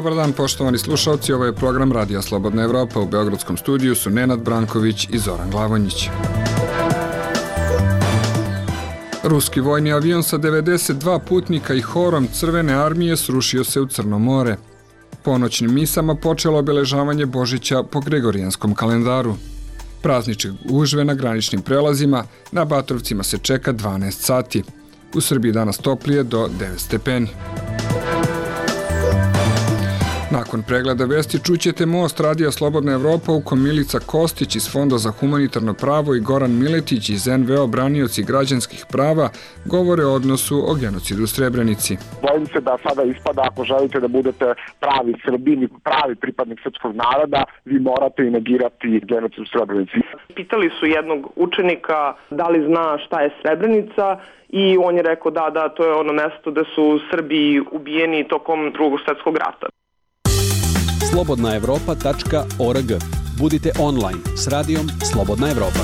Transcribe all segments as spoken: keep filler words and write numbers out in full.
Dobar dan, poštovani slušalci, ovo je program Radija Slobodna Evropa. U Beogradskom studiju su Nenad Branković i Zoran Glavonjić. Ruski vojni avion sa devedeset dva putnika i horom Crvene armije srušio se u Crno more. Ponoćnim misama počelo obeležavanje Božića po Gregorijanskom kalendaru. Prazničke gužve na graničnim prelazima, na Batrovcima se čeka dvanaest sati. U Srbiji danas toplije do devet stepeni. Nakon pregleda vesti čućete Most Radija Slobodna Evropa u kom Milica Kostić iz Fonda za humanitarno pravo i Goran Miletić iz en ve o branioci građanskih prava govore o odnosu o genocidu u Srebrenici. Bojim se da sada ispada, ako želite da budete pravi Srbini, pravi pripadnik srpskog naroda, vi morate i negirati genocid u Srebrenici. Pitali su jednog učenika da li zna šta je Srebrenica i on je rekao da, da, to je ono mesto gde su Srbi ubijeni tokom Drugog svjetskog rata. slobodna evropa tačka org. Budite online s radijom Slobodna Evropa.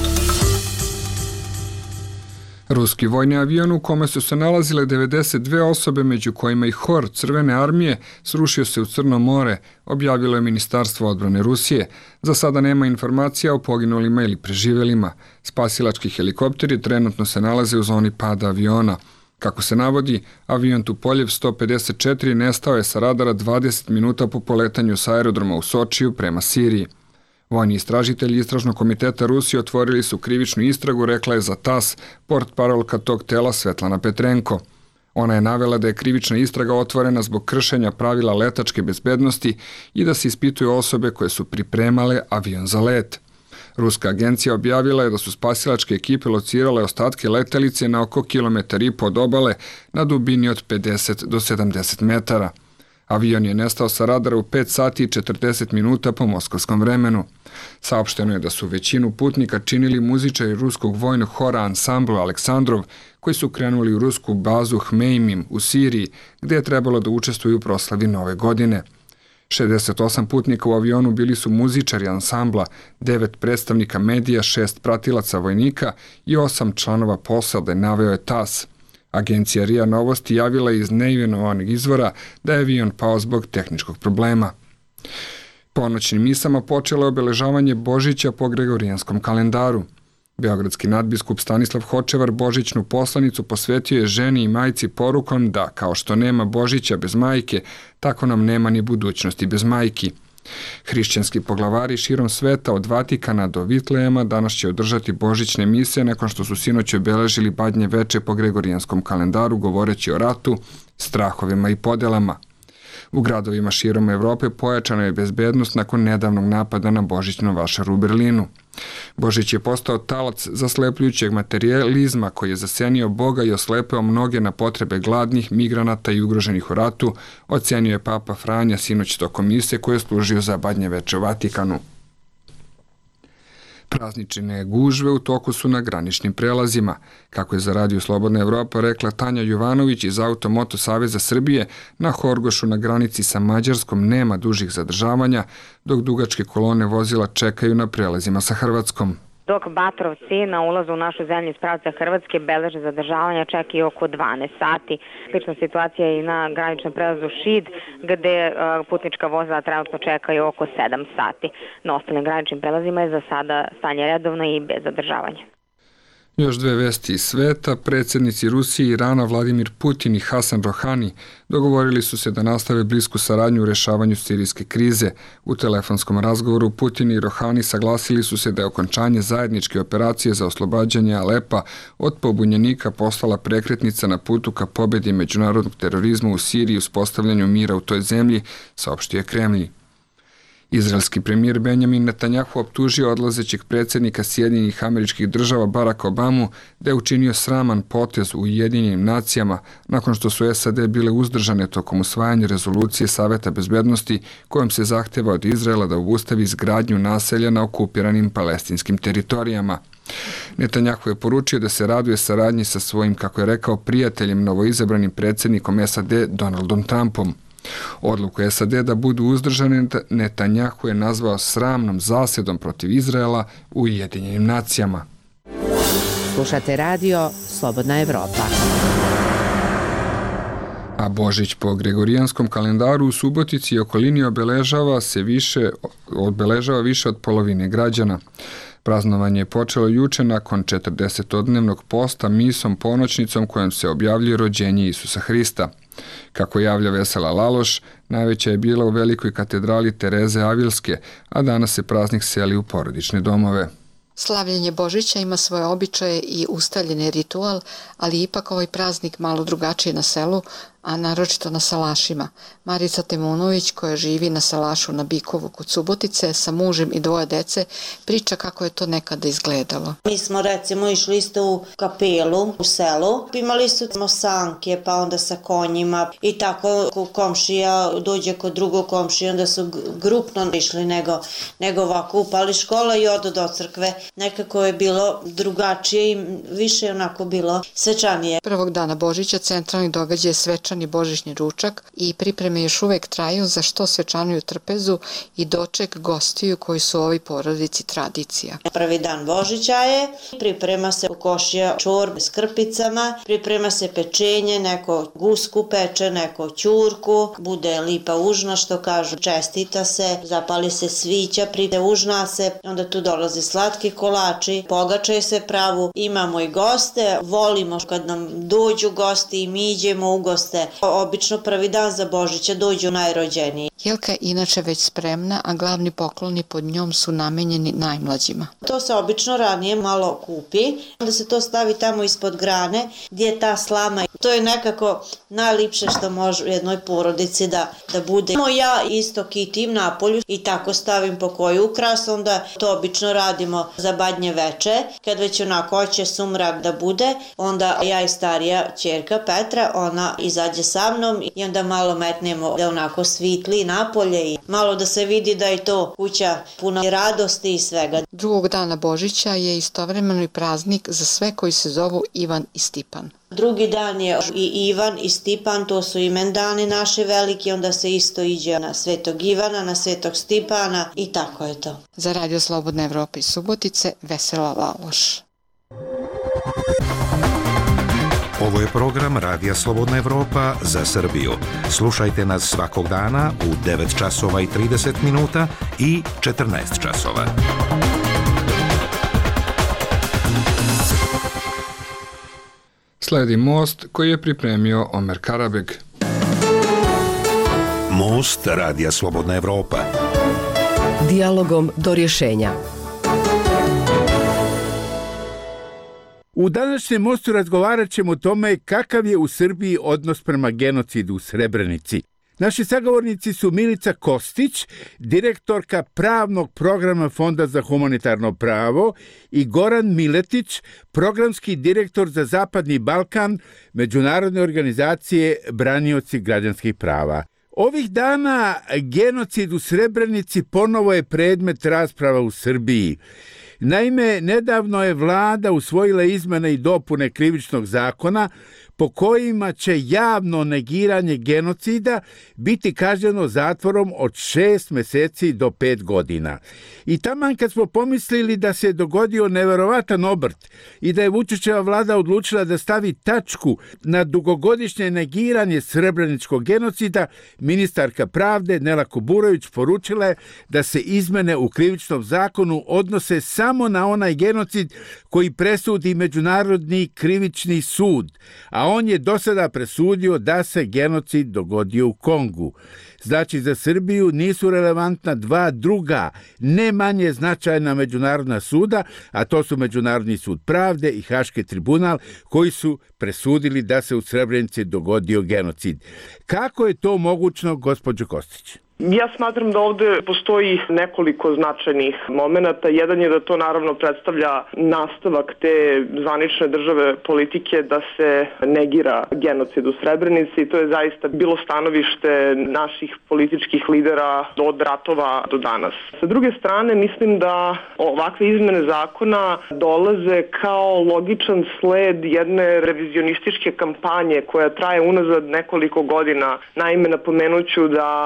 Ruski vojni avion u kome su se nalazile devedeset dve osobe, među kojima i hor Crvene armije, srušio se u Crno more, objavilo je Ministarstvo odbrane Rusije. Za sada nema informacija o poginulima ili preživelima. Spasilački helikopteri trenutno se nalaze u zoni pada aviona. Kako se navodi, avion Tupoljev sto pedeset četiri nestao je sa radara dvadeset minuta po poletanju sa aerodroma u Sočiju prema Siriji. Vojni istražitelji Istražnog komiteta Rusije otvorili su krivičnu istragu, rekla je za tas portparolka tog tela Svetlana Petrenko. Ona je navela da je krivična istraga otvorena zbog kršenja pravila letačke bezbednosti i da se ispituju osobe koje su pripremale avion za let. Ruska agencija objavila je da su spasilačke ekipe locirale ostatke letelice na oko kilometar i po od obale na dubini od pedeset do sedamdeset metara. Avion je nestao sa radara u pet sati i četrdeset minuta po moskovskom vremenu. Saopšteno je da su većinu putnika činili muzičari ruskog vojnog hora ansambla Aleksandrov, koji su krenuli u rusku bazu Hmeimim u Siriji, gde je trebalo da učestvuju u proslavi Nove godine. šezdeset osam putnika u avionu bili su muzičari ansambla, devet predstavnika medija, šest pratilaca vojnika i osam članova posade, naveo je tas. Agencija R I A Novosti javila je iz neimenovanog izvora da je avion pao zbog tehničkog problema. Ponoćnim misama počelo je obeležavanje Božića po Gregorijanskom kalendaru. Beogradski nadbiskup Stanislav Hočevar božićnu poslanicu posvetio je ženi i majci porukom da, kao što nema Božića bez majke, tako nam nema ni budućnosti bez majki. Hrišćanski poglavari širom sveta od Vatikana do Vitlejema danas će održati božićne mise nakon što su sinoć obeležili Badnje veče po Gregorijanskom kalendaru govoreći o ratu, strahovima i podelama. U gradovima širom Evrope pojačana je bezbednost nakon nedavnog napada na božićnu vašaru u Berlinu. Božić je postao talac zaslepljujućeg materijalizma koji je zasenio Boga i oslepeo mnoge na potrebe gladnih, migranata i ugroženih u ratu, ocenio je Papa Franja sinoć tokom mise koje je služio za Badnje veče u Vatikanu. Praznične gužve u toku su na graničnim prelazima. Kako je za Radio Slobodna Evropa rekla Tanja Jovanović iz Automoto Saveza Srbije, na Horgošu na granici sa Mađarskom nema dužih zadržavanja, dok dugačke kolone vozila čekaju na prelazima sa Hrvatskom. Dok Batrovci na ulazu u našu zemlju iz pravca Hrvatske beleže zadržavanja čak i oko dvanaest sati. Slična situacija je i na graničnom prelazu Šid, gde putnička vozila trenutno čekaju oko sedam sati. Na ostalim graničnim prelazima je za sada stanje redovno i bez zadržavanja. Još dve vesti iz sveta. Predsjednici Rusije i Irana Vladimir Putin i Hasan Rohani dogovorili su se da nastave blisku saradnju u rešavanju sirijske krize. U telefonskom razgovoru Putin i Rohani saglasili su se da je okončanje zajedničke operacije za oslobađanje Alepa od pobunjenika postala prekretnica na putu ka pobedi međunarodnog terorizma u Siriji i uspostavljanju mira u toj zemlji, saopštio je Kremlj. Izraelski premijer Benjamin Netanjahu optužio odlazećeg predsjednika Sjedinjenih Američkih Država Baracka Obamu da je učinio sraman potez u Ujedinjenim nacijama nakon što su S A D bile uzdržane tokom usvajanja rezolucije Saveta bezbednosti kojom se zahteva od Izraela da obustavi izgradnju naselja na okupiranim palestinskim teritorijama. Netanjahu je poručio da se raduje saradnji sa svojim, kako je rekao, prijateljem novoizabranim predsjednikom S A D Donaldom Trumpom. Odluku S A D da budu uzdržane Netanjahu je nazvao sramnom zasedom protiv Izraela u Ujedinjenim nacijama. Slušate radio Slobodna Evropa. a Božić po gregorijanskom kalendaru u Subotici i okolini obeležava se više, obeležava više od polovine građana. Praznovanje je počelo juče nakon četrdesetodnevnog posta misom ponoćnicom kojom se objavljuje rođenje Isusa Hrista. Kako javlja Vesela Laloš, najveća je bila u velikoj katedrali Tereze Avilske, a danas se praznik seli u porodične domove. Slavljenje Božića ima svoje običaje i ustaljeni ritual, ali ipak ovaj praznik malo drugačije na selu, a naročito na salašima. Marica Temunović, koja živi na salašu na Bikovu kod Subotice sa mužem i dvoje dece, priča kako je to nekada izgledalo. Mi smo recimo išli isto u kapelu u selu, imali su mosanke, pa onda sa konjima i tako komšija dođe kod drugog komšija, onda su grupno išli nego, nego ovako upali škola i odu do crkve. Nekako je bilo drugačije i više onako bilo svečanije. Prvog dana Božića centralni događaj je svečan i božićni ručak i pripreme još uvek traju za što svečanuju trpezu i doček gostiju koji su u ovoj porodici tradicija. Prvi dan Božića je, priprema se košija čorbe s krpicama, priprema se pečenje, neko gusku peče, neko ćurku, bude lipa užna što kažu, čestita se, zapali se svića, pride užna se, onda tu dolaze slatki kolači, pogačaju se pravu, imamo i goste, volimo kad nam dođu gosti i mi idemo u goste. Obično prvi dan za Božića dođu najrođeniji. Jelka je inače već spremna, a glavni pokloni pod njom su namenjeni najmlađima. To se obično ranije malo kupi, onda se to stavi tamo ispod grane gdje je ta slama. To je nekako najlipše što može u jednoj porodici da, da bude. Ja isto kitim napolju i tako stavim po koju ukras, onda to obično radimo za badnje veče. Kad već onako hoće sumrak da bude, onda ja i starija ćerka Petra, ona izađe sa mnom i onda malo metnemo da onako svitli napolje i malo da se vidi da je to kuća puna radosti i svega. Drugog dana Božića je istovremeno i praznik za sve koji se zovu Ivan i Stipan. Drugi dan je i Ivan i Stipan, to su imendani naši veliki, onda se isto iđe na Svetog Ivana, na Svetog Stipana i tako je to. Za Radio Slobodna Evropa iz Subotice, Vesela Laloš. Ovo je program Radija Slobodna Evropa za Srbiju. Slušajte nas svakog dana u devet časova i trideset minuta i četrnaest časova. Sledi Most koji je pripremio Omer Karabeg. Most Radija Slobodna Evropa. Dijalogom do rješenja. U današnjem Mostu razgovarat ćemo o tome kakav je u Srbiji odnos prema genocidu u Srebrenici. Naši sagovornici su Milica Kostić, direktorka pravnog programa Fonda za humanitarno pravo, i Goran Miletić, programski direktor za Zapadni Balkan, međunarodne organizacije Branioci građanskih prava. Ovih dana genocid u Srebrenici ponovo je predmet rasprava u Srbiji. Naime, nedavno je vlada usvojila izmene i dopune krivičnog zakona po kojima će javno negiranje genocida biti kažnjeno zatvorom od šest meseci do pet godina. I taman kad smo pomislili da se dogodio neverovatan obrt i da je Vučićeva vlada odlučila da stavi tačku na dugogodišnje negiranje srebreničkog genocida, ministarka pravde Nela Kuburović poručila je da se izmene u krivičnom zakonu odnose samo na onaj genocid koji presudi Međunarodni krivični sud, a on je do sada presudio da se genocid dogodio u Kongu. Znači, za Srbiju nisu relevantna dva druga, ne manje značajna međunarodna suda, a to su Međunarodni sud pravde i Haški tribunal, koji su presudili da se u Srebrenici dogodio genocid. Kako je to mogućno, gospođo Kostić? Ja smatram da ovde postoji nekoliko značajnih momenata. Jedan je da to naravno predstavlja nastavak te zvanične države politike da se negira genocid u Srebrenici i to je zaista bilo stanovište naših političkih lidera od ratova do danas. Sa druge strane, mislim da ovakve izmene zakona dolaze kao logičan sled jedne revizionističke kampanje koja traje unazad nekoliko godina. Naime, napomenuću da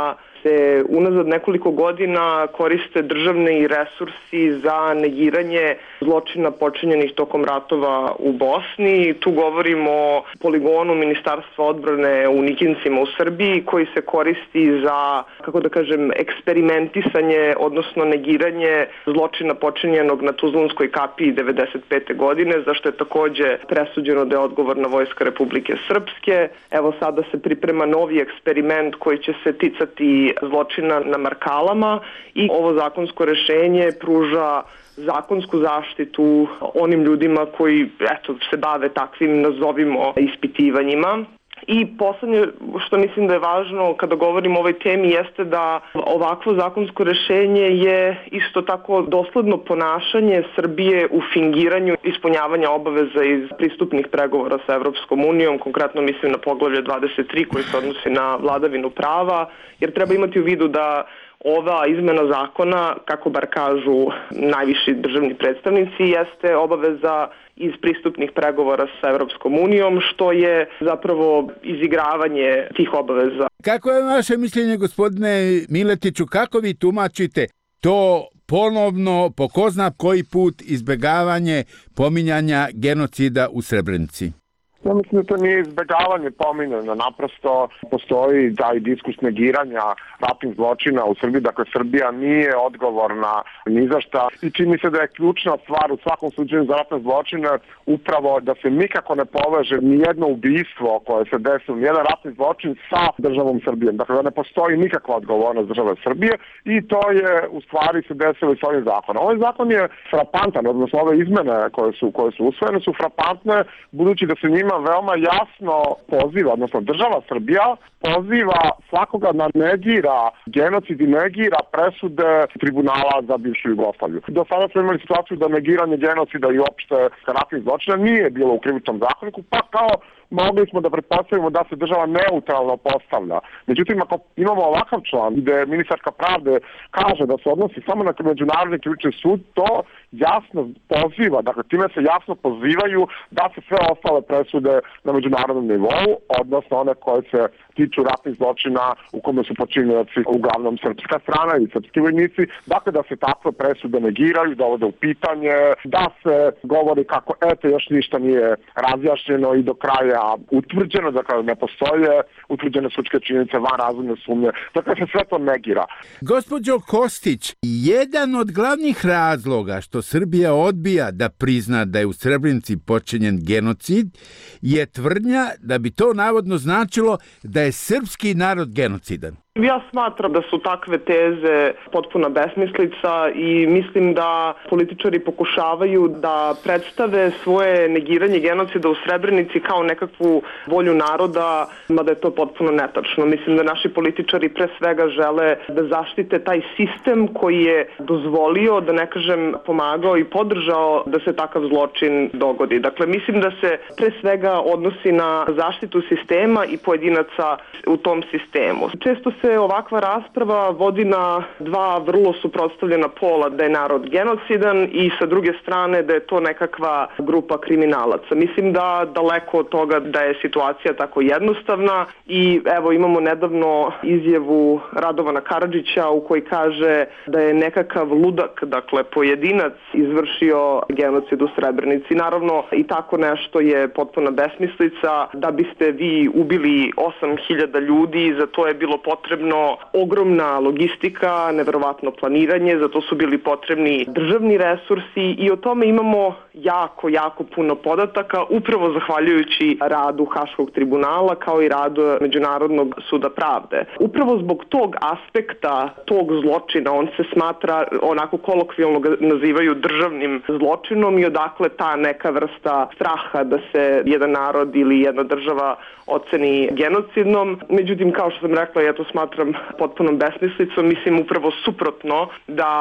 se unazad nekoliko godina koriste državni resursi za negiranje zločina počinjenih tokom ratova u Bosni. Tu govorimo o poligonu Ministarstva odbrane u Nikincima u Srbiji koji se koristi za, kako da kažem, eksperimentisanje, odnosno negiranje zločina počinjenog na Tuzlanskoj kapiji devedeset pete godine, za što je takođe presuđeno da je odgovorna Vojska Republike Srpske. Evo sada se priprema novi eksperiment koji će se ticati zločina na Markalama i ovo zakonsko rešenje pruža zakonsku zaštitu onim ljudima koji eto, se bave takvim, nazovimo, ispitivanjima. I poslednje što mislim da je važno kada govorimo o ovoj temi jeste da ovakvo zakonsko rešenje je isto tako dosledno ponašanje Srbije u fingiranju ispunjavanja obaveza iz pristupnih pregovora sa Evropskom unijom, konkretno mislim na poglavlje dvadeset tri koji se odnosi na vladavinu prava, jer treba imati u vidu da ova izmena zakona, kako bar kažu najviši državni predstavnici, jeste obaveza iz pristupnih pregovora sa Evropskom unijom, što je zapravo izigravanje tih obaveza. Kako je vaše mišljenje, gospodine Miletiću, kako vi tumačite to ponovno, po ko zna koji put, izbegavanje pominjanja genocida u Srebrenici? Ja mislim da to nije izbegavanje pominjanja, naprosto postoji taj diskus negiranja ratnih zločina u Srbiji, dakle Srbija nije odgovorna ni za šta i čini se da je ključna stvar u svakom slučaju za ratne zločine upravo da se nikako ne poveže ni jedno ubistvo koje se desilo, ni jedan ratni zločin sa državom Srbijom, dakle da ne postoji nikakva odgovornost države Srbije i to je u stvari se desilo i s ovim zakonom. Ovaj zakon je frapantan, odnosno ove izmene koje su, koje su usvojene su frapantne budući da se njima veoma jasno poziva, odnosno država Srbija poziva svakoga da negira genocid i negira presude tribunala za bivšu Jugoslaviju. Do sada smo imali situaciju da negiranje genocida i opšte ratnih zločina nije bilo u krivičnom zakoniku, pa kao mogli smo da pretpostavimo da se država neutralno postavlja. Međutim, ako imamo ovakav član gde ministarka pravde kaže da se odnosi samo na međunarodni krivični sud, to jasno poziva, dakle time se jasno pozivaju da se sve ostale presude na međunarodnom nivou, odnosno one koje se tiču ratnih zločina u kome su počinioci uglavnom srpska strana i srpski vojnici, dakle da se takve presude negiraju, dovode u pitanje, da se govori kako eto još ništa nije razjašnjeno i do kraja utvrđeno, dakle ne postoje utvrđene sudske činjenice van razumne sumnje, dakle se sve to negira. Gospođo Kostić, jedan od glavnih razloga što Srbija odbija da prizna da je u Srebrenici počinjen genocid je tvrdnja da bi to navodno značilo da je srpski narod genocidan. Ja smatram da su takve teze potpuna besmislica i mislim da političari pokušavaju da predstave svoje negiranje genocida u Srebrenici kao nekakvu volju naroda, mada je to potpuno netačno. Mislim da naši političari pre svega žele da zaštite taj sistem koji je dozvolio, da ne kažem pomagao i podržao da se takav zločin dogodi. Dakle, mislim da se pre svega odnosi na zaštitu sistema i pojedinaca u tom sistemu. Često se ovakva rasprava vodi na dva vrlo suprotstavljena pola, da je narod genocidan i sa druge strane da je to nekakva grupa kriminalaca. Mislim da daleko od toga da je situacija tako jednostavna i evo imamo nedavno izjavu Radovana Karadžića u kojoj kaže da je nekakav ludak, dakle pojedinac, izvršio genocid u Srebrenici. Naravno i tako nešto je potpuna besmislica. Da biste vi ubili osam hiljada ljudi, za to je bilo potrebno ogromna logistika, neverovatno planiranje, zato su bili potrebni državni resursi i o tome imamo jako, jako puno podataka, upravo zahvaljujući radu Haškog tribunala kao i radu Međunarodnog suda pravde. Upravo zbog tog aspekta, tog zločina, on se smatra, onako kolokvijalno ga nazivaju državnim zločinom i odakle ta neka vrsta straha da se jedan narod ili jedna država oceni genocidnom. Međutim, kao što sam rekla, ja to smatram potpunom besmislicom, mislim upravo suprotno da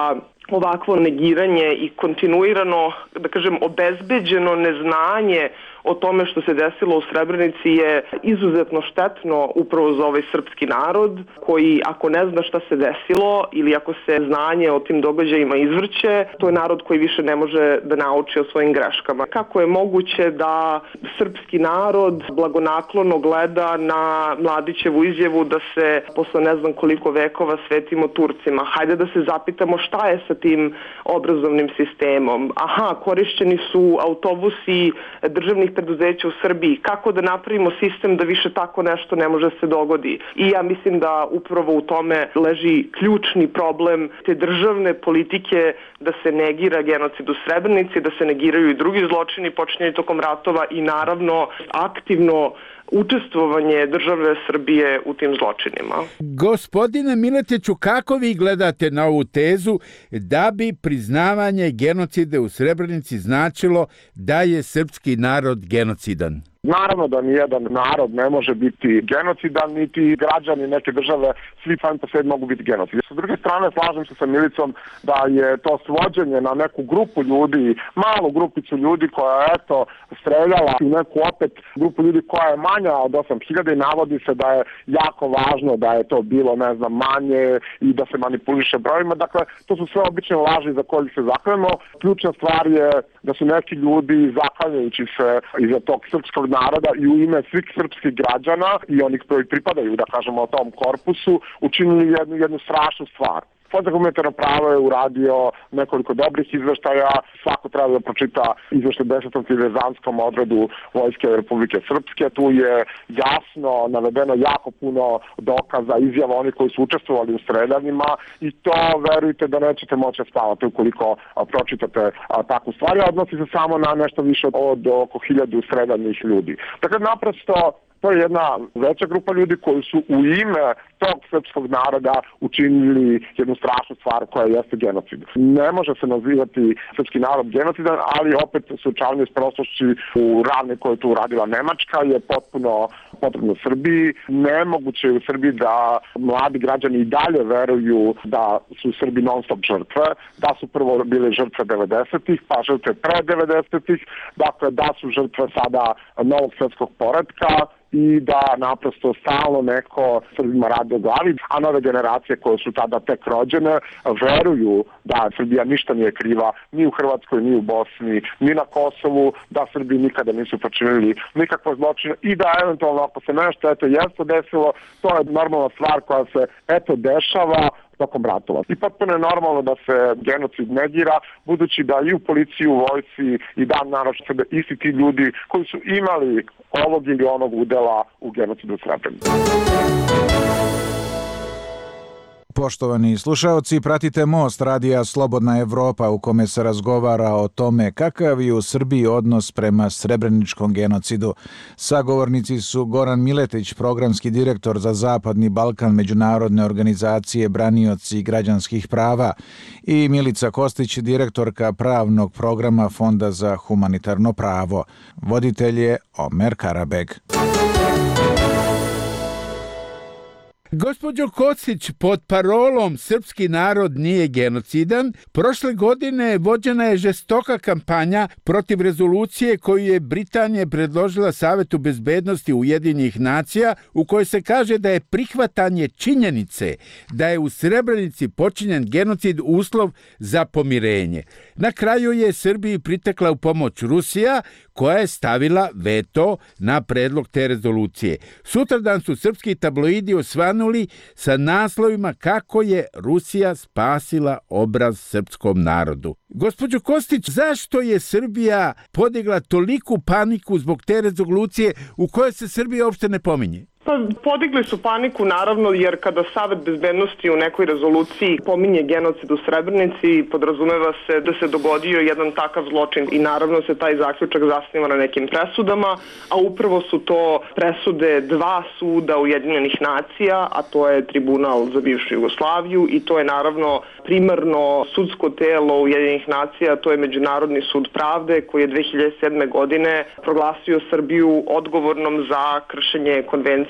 ovakvo negiranje i kontinuirano, da kažem, obezbeđeno neznanje o tome što se desilo u Srebrenici je izuzetno štetno upravo za ovaj srpski narod koji ako ne zna šta se desilo ili ako se znanje o tim događajima izvrće, to je narod koji više ne može da nauči o svojim greškama. Kako je moguće da srpski narod blagonaklono gleda na Mladićevu izjavu da se posle ne znam koliko vekova svetimo Turcima? Hajde da se zapitamo šta je sa tim obrazovnim sistemom. Aha, korišćeni su autobusi državnih preduzeća u Srbiji. Kako da napravimo sistem da više tako nešto ne može se dogodi? I ja mislim da upravo u tome leži ključni problem te državne politike da se negira genocid u Srebrenici, da se negiraju i drugi zločini počinjeni tokom ratova i naravno aktivno učestvovanje države Srbije u tim zločinima. Gospodine Miletiću, kako vi gledate na ovu tezu da bi priznavanje genocida u Srebrenici značilo da je srpski narod genocidan? Naravno da nijedan narod ne može biti genocidan, niti građani neke države, svi sami po sebi mogu biti genocidi. Sa druge strane, slažem se sa Milicom da je to svođenje na neku grupu ljudi, malu grupicu ljudi koja je eto streljala u neku opet grupu ljudi koja je manja od osam hiljada i navodi se da je jako važno da je to bilo, ne znam, manje i da se manipuliše brojima. Dakle, to su sve obične laži za koje se zakljujemo. Ključna stvar je da su neki ljudi zaklanjajući se iza tog srpskog naroda i u ime svih srpskih građana i onih koji pripadaju, da kažemo, tom korpusu, učinili jednu, jednu strašnu stvar. Fond za humanitarno pravo je uradio nekoliko dobrih izveštaja, svako treba da pročita izveštaj desetom civizanskom odredu Vojske Republike Srpske, tu je jasno navedeno jako puno dokaza, izjava onih koji su učestvovali u streljanjima i to verujte da nećete moći spavati ukoliko pročitate takvu stvar, a odnosi se samo na nešto više od oko hiljadu streljanih ljudi. Dakle, naprosto to je jedna veća grupa ljudi koji su u ime tog srpskog naroda učinili jednu strašnu stvar koja jeste genocid. Ne može se nazivati srpski narod genocidan, ali opet suočavanje s prošlošću u ravni koje je tu uradila Nemačka je potpuno potrebno Srbiji. Nemoguće je u Srbiji da mladi građani i dalje veruju da su Srbi non stop žrtve, da su prvo bile žrtve devedesetih, pa žrtve pre devedesetih, dakle da su žrtve sada novog svjetskog poretka i da naprosto stalno neko Srbima radi o glavi, a nove generacije koje su tada tek rođene veruju da Srbija ništa nije kriva ni u Hrvatskoj, ni u Bosni, ni na Kosovu, da Srbi nikada nisu počinili nikakvo zločine i da eventualno ako se nešto eto jeste desilo, to je normalna stvar koja se eto dešava tokom ratova. I potpuno je normalno da se genocid negira, budući da i u policiji, u vojsci i dan naročito da isti ti ljudi koji su imali ovog ili onog udela u genocidu Srebrenice. Poštovani slušaoci, pratite Most radija Slobodna Evropa u kome se razgovara o tome kakav je u Srbiji odnos prema srebreničkom genocidu. Sagovornici su Goran Miletić, programski direktor za Zapadni Balkan međunarodne organizacije Branioci građanskih prava, i Milica Kostić, direktorka pravnog programa Fonda za humanitarno pravo. Voditelj je Omer Karabeg. Gospođo Kostić, pod parolom Srpski narod nije genocidan, prošle godine vođena je žestoka kampanja protiv rezolucije koju je Britanija predložila Savetu bezbednosti Ujedinjenih nacija, u kojoj se kaže da je prihvatanje činjenice da je u Srebrenici počinjen genocid uslov za pomirenje. Na kraju je Srbiji pritekla u pomoć Rusija, koja je stavila veto na predlog te rezolucije. Sutradan su srpski tabloidi osvanuli sa naslovima kako je Rusija spasila obraz srpskom narodu. Gospođo Kostić, zašto je Srbija podigla toliku paniku zbog te rezolucije u kojoj se Srbija uopšte ne pominje? Pa, podigli su paniku naravno jer kada Savet bezbednosti u nekoj rezoluciji pominje genocid u Srebrenici, podrazumeva se da se dogodio jedan takav zločin i naravno se taj zaključak zasniva na nekim presudama, a upravo su to presude dva suda Ujedinjenih nacija, a to je Tribunal za bivšu Jugoslaviju i to je naravno primarno sudsko telo Ujedinjenih nacija, to je Međunarodni sud pravde koji je dve hiljade sedme godine proglasio Srbiju odgovornom za kršenje konvencije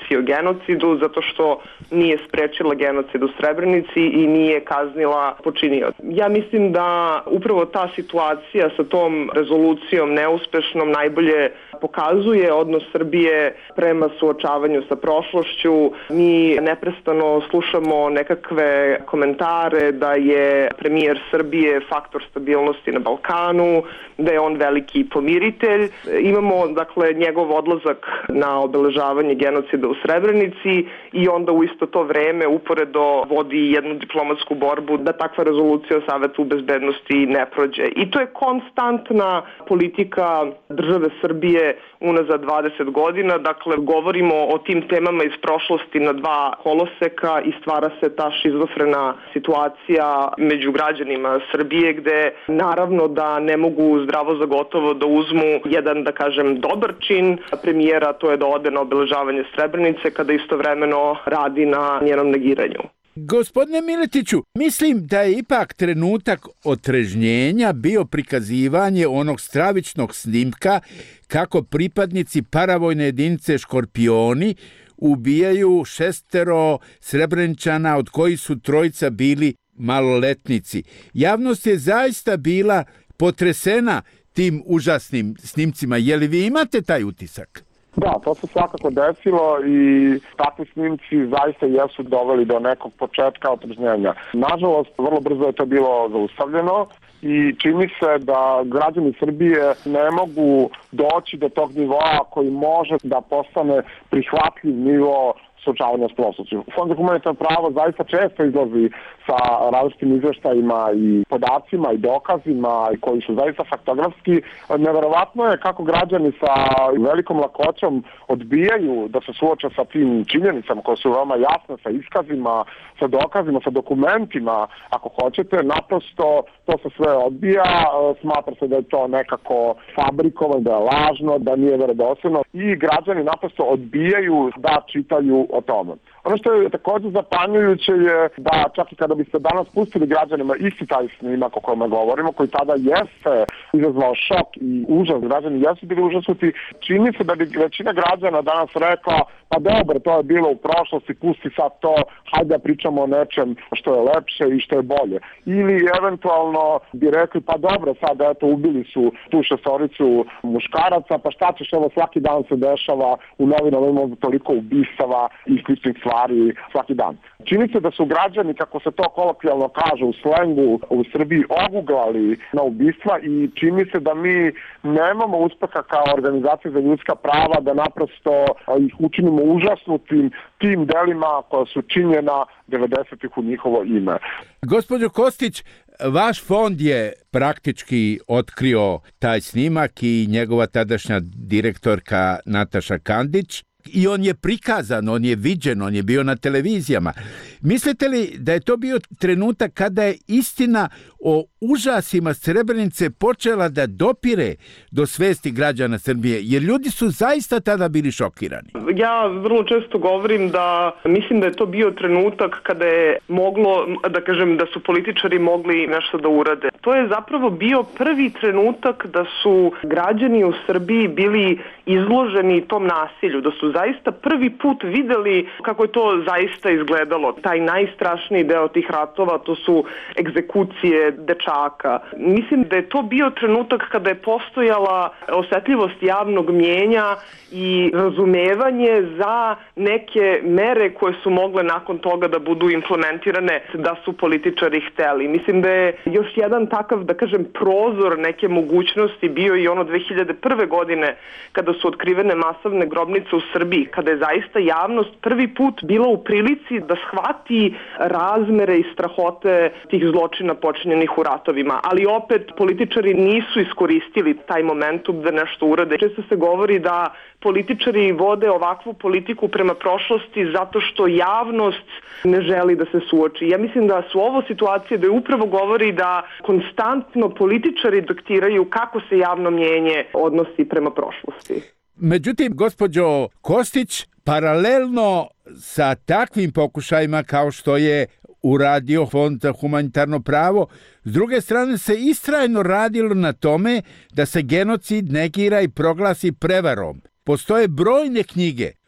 konvenciji o genocidu zato što nije sprečila genocid u Srebrenici i nije kaznila počinioca. Ja mislim da upravo ta situacija sa tom rezolucijom neuspešnom najbolje pokazuje odnos Srbije prema suočavanju sa prošlošću. Mi neprestano slušamo nekakve komentare da je premijer Srbije faktor stabilnosti na Balkanu, da je on veliki pomiritelj. Imamo, dakle, njegov odlazak na obeležavanje genocida u Srebrenici i onda u isto to vreme uporedo vodi jednu diplomatsku borbu da takva rezolucija o Savetu bezbednosti ne prođe. I to je konstantna politika države Srbije unazad dvadeset godina. Dakle, govorimo o tim temama iz prošlosti na dva koloseka i stvara se ta šizofrena situacija među građanima Srbije gde naravno da ne mogu zdravo za gotovo da uzmu jedan, da kažem, dobar čin premijera, to je da ode na obeležavanje Srebrenice kada istovremeno radi na njenom negiranju. Gospodine Miletiću, mislim da je ipak trenutak otrežnjenja bio prikazivanje onog stravičnog snimka kako pripadnici paravojne jedinice Škorpioni ubijaju šestero Srebreničana od kojih su trojica bili maloletnici. Javnost je zaista bila potresena tim užasnim snimcima. Je li vi imate taj utisak? Da, to se svakako desilo i takvi snimci zaista jesu doveli do nekog početka otrežnjenja. Nažalost, vrlo brzo je to bilo zaustavljeno i čini se da građani Srbije ne mogu doći do tog nivoa koji može da postane prihvatljiv nivo suočavanja s prošlošću. Fond za humanitarno pravo zaista često izlazi sa različitim izveštajima i podacima i dokazima koji su zaista faktografski. Neverovatno je kako građani sa velikom lakoćom odbijaju da se suoče sa tim činjenicama koje su veoma jasne, sa iskazima, sa dokazima, sa dokumentima, ako hoćete. Naprosto to se sve odbija, smatra se da je to nekako fabrikovano, da je lažno, da nije verodostojno i građani naprosto odbijaju da čitaju o tome. Ono što je također zapanjujuće je da čak i kada biste danas pustili građanima isti taj snimak o kome govorimo, koji tada jeste izazvao šok i užas, građani jesu bili užasnuti, čini se da bi većina građana danas rekla pa dobro, to je bilo u prošlosti, pusti sad to, hajde da pričamo o nečem što je lepše i što je bolje. Ili eventualno bi rekli pa dobro, sad eto ubili su tu šestoricu muškaraca, pa šta ćeš, ovo svaki dan se dešava u novinama, imamo toliko ubistava i sličnih stvari svaki dan. Čini se da su građani, kako se to kolokvijalno kaže u slengu u Srbiji, oguglali na ubistva i čini se da mi nemamo uspeha kao organizacija za ljudska prava da naprosto ih učinimo užasnutim tim delima koja su činjena devedesetih u njihovo ime. Gospođo Kostić, vaš fond je praktički otkrio taj snimak i njegova tadašnja direktorka Nataša Kandić. I on je prikazan, on je viđen, on je bio na televizijama. Mislite li da je to bio trenutak kada je istina o užasima Srebrenice počela da dopire do svesti građana Srbije? Jer ljudi su zaista tada bili šokirani. Ja vrlo često govorim da mislim da je to bio trenutak kada je moglo, da kažem, da su političari mogli nešto da urade. To je zapravo bio prvi trenutak da su građani u Srbiji bili izloženi tom nasilju, da su zaista prvi put videli kako je to zaista izgledalo. Taj najstrašniji deo tih ratova, to su egzekucije dečaka. Mislim da je to bio trenutak kada je postojala osetljivost javnog mjenja i razumevanje za neke mere koje su mogle nakon toga da budu implementirane da su političari hteli. Mislim da je još jedan takav, da kažem, prozor neke mogućnosti bio i ono dve hiljade prve godine kada su otkrivene masovne grobnice u Srbiji, kada je zaista javnost prvi put bila u prilici da shvati razmere i strahote tih zločina počinjenih u ratovima. Ali opet političari nisu iskoristili taj momentum da nešto urade. Često se govori da političari vode ovakvu politiku prema prošlosti zato što javnost ne želi da se suoči. Ja mislim da su ovo situacije da je upravo govori da konstantno političari diktiraju kako se javno mnjenje odnosi prema prošlosti. Međutim, gospođo Kostić, paralelno sa takvim pokušajima kao što je uradio Fond za humanitarno pravo, s druge strane se istrajno radilo na tome da se genocid negira i proglasi prevarom. Postoje brojne knjige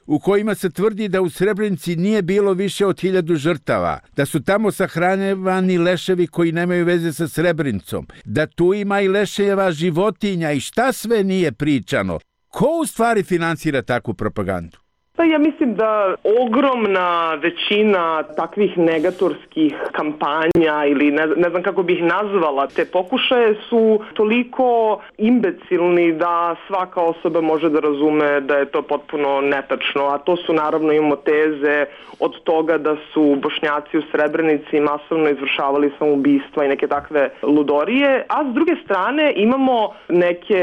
u kojima se tvrdi da u Srebrenici nije bilo više od hiljadu žrtava, da su tamo sahranjevani leševi koji nemaju veze sa Srebrenicom, da tu ima i leševa životinja i šta sve nije pričano. Ko u stvari finansira takvu propagandu? Pa ja mislim da ogromna većina takvih negatorskih kampanja ili ne, ne znam kako bih nazvala te pokušaje su toliko imbecilni da svaka osoba može da razume da je to potpuno netačno, a to su naravno imamo teze od toga da su Bošnjaci u Srebrenici masovno izvršavali samoubistva i neke takve ludorije, a s druge strane imamo neke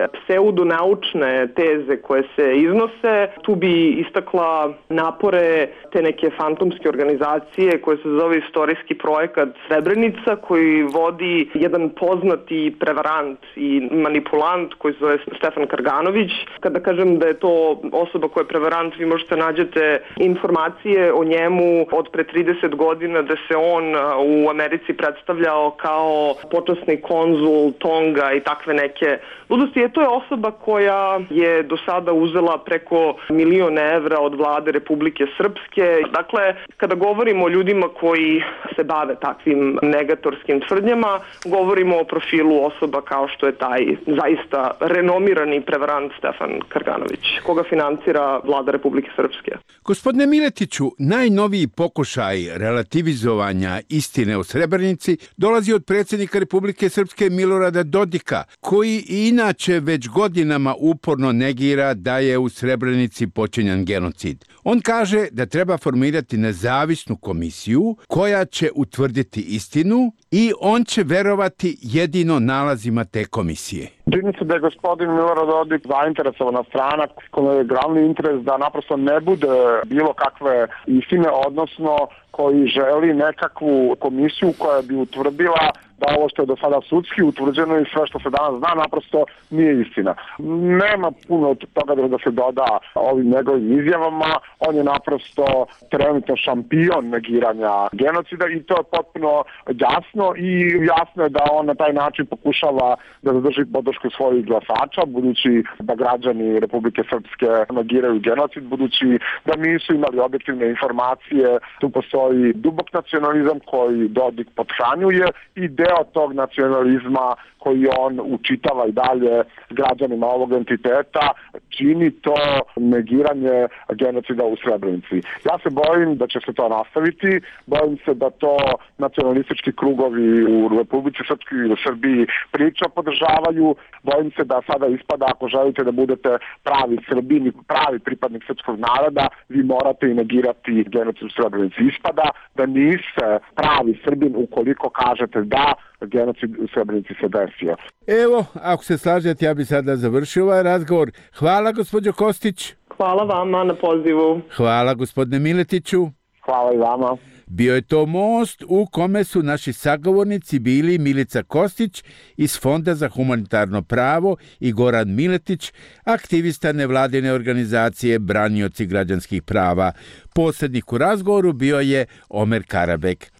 pseudonaučne teze koje se iznose. Tu bi istakla napore te neke fantomske organizacije koje se zove Istorijski projekat Srebrenica, koji vodi jedan poznati prevarant i manipulant koji se zove Stefan Karganović. Kada kažem da je to osoba koja je prevarant, vi možete nađete informacije o njemu od pre trideset godina da se on u Americi predstavljao kao počasni konzul Tonga i takve neke ludosti. E, to je osoba koja je do sada uzela preko milion evra od vlade Republike Srpske. Dakle, kada govorimo o ljudima koji se bave takvim negatorskim tvrdnjama, govorimo o profilu osoba kao što je taj zaista renomirani prevarant Stefan Karganović, koga finansira vlada Republike Srpske. Gospodine Miletiću, najnoviji pokušaj relativizovanja istine o Srebrenici dolazi od predsjednika Republike Srpske Milorada Dodika, koji inače već godinama uporno negira da je u Srebrenici počinjen genocid. On kaže da treba formirati nezavisnu komisiju koja će utvrditi istinu i on će verovati jedino nalazima te komisije. Čini se da je gospodin Milorad Dodik zainteresovana strana kojoj je glavni interes da naprosto ne bude bilo kakve istine, odnosno koji želi nekakvu komisiju koja bi utvrdila da ovo što je do sada sudski utvrđeno i sve što se danas zna naprosto nije istina. Nema puno od toga da se doda ovim njegovim izjavama. On je naprosto trenutno šampion negiranja genocida i to je potpuno jasno i jasno je da on na taj način pokušava da zadrži podršku svojih glasača, budući da građani Republike Srpske negiraju genocid, budući da nisu imali objektivne informacije. Tu postoji dubok nacionalizam koji Dodik pothranjuje i deo tog nacionalizma koji on učitava i dalje građanima ovog entiteta, čini to negiranje genocida u Srebrenici. Ja se bojim da će se to nastaviti, bojim se da to nacionalistički krugovi u Republici Srpskoj i u Srbiji priča podržavaju, bojim se da sada ispada, ako želite da budete pravi Srbin i pravi pripadnik srpskog naroda, vi morate i negirati genocid u Srebrenici. Ispada da niste pravi Srbin ukoliko kažete da genocid u Srebrenici se desio. Evo, ako se slažete, ja bih sada završio ovaj razgovor. Hvala, gospođo Kostić. Hvala vama na pozivu. Hvala, gospodine Miletiću. Hvala i vama. Bio je to most u kome su naši sagovornici bili Milica Kostić iz Fonda za humanitarno pravo i Goran Miletić, aktivista nevladine organizacije Branioci građanskih prava. Posrednik u razgovoru bio je Omer Karabek.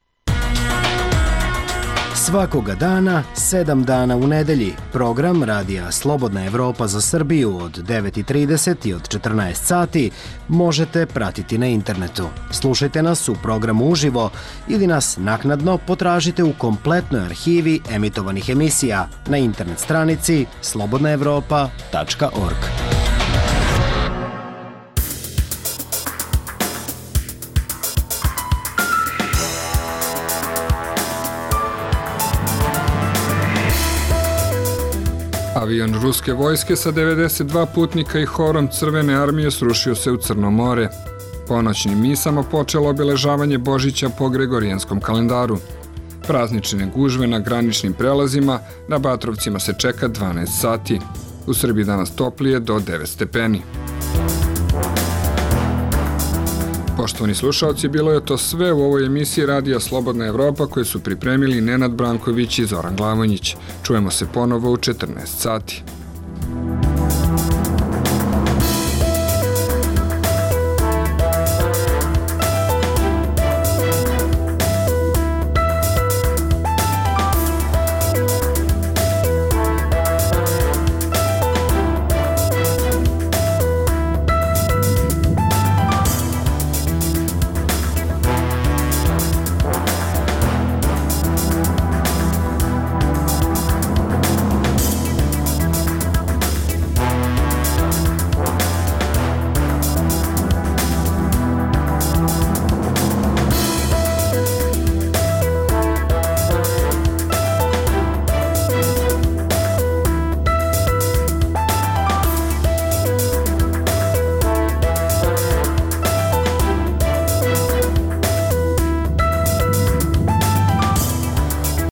Svakoga dana, sedam dana u nedelji, program Radija Slobodna Evropa za Srbiju od devet i trideset i od četrnaest sati možete pratiti na internetu. Slušajte nas u programu uživo ili nas naknadno potražite u kompletnoj arhivi emitovanih emisija na internet stranici slobodna evropa tačka org. Avion ruske vojske sa devedeset dva putnika i horom Crvene armije srušio se u Crno more. Ponoćnim misama počelo obeležavanje Božića po Gregorijanskom kalendaru. Praznične gužve na graničnim prelazima, na Batrovcima se čeka dvanaest sati. U Srbiji danas toplije do devet stepeni. Poštovani slušalci, bilo je to sve u ovoj emisiji Radija Slobodna Evropa koje su pripremili Nenad Branković i Zoran Glavonjić. Čujemo se ponovo u četrnaest sati.